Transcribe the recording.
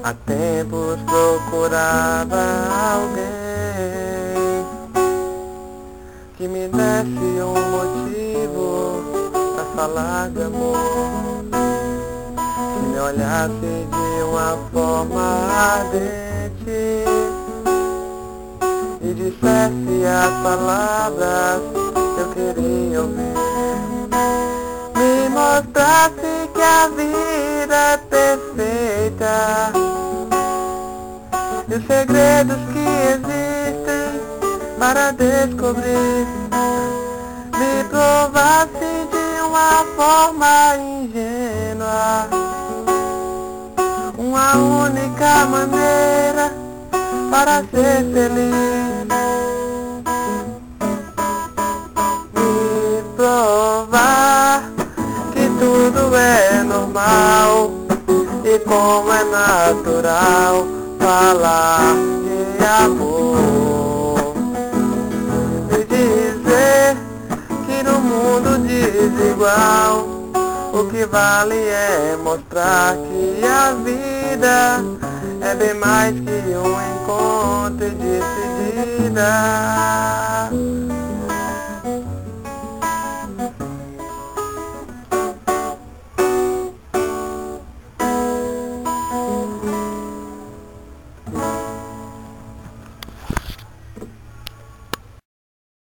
Há tempos procurava alguém que me desse um motivo pra falar de amor, que me olhasse de uma forma ardente e dissesse as palavras que eu queria ouvir, me mostrasse que a vida é perfeita e os segredos que existem para descobrir, me provasse de uma forma ingênua uma única maneira para ser feliz, me provar que tudo é normal e como é natural falar de amor, me dizer que no mundo desigual o que vale é mostrar que a vida é bem mais que um encontro e despedida.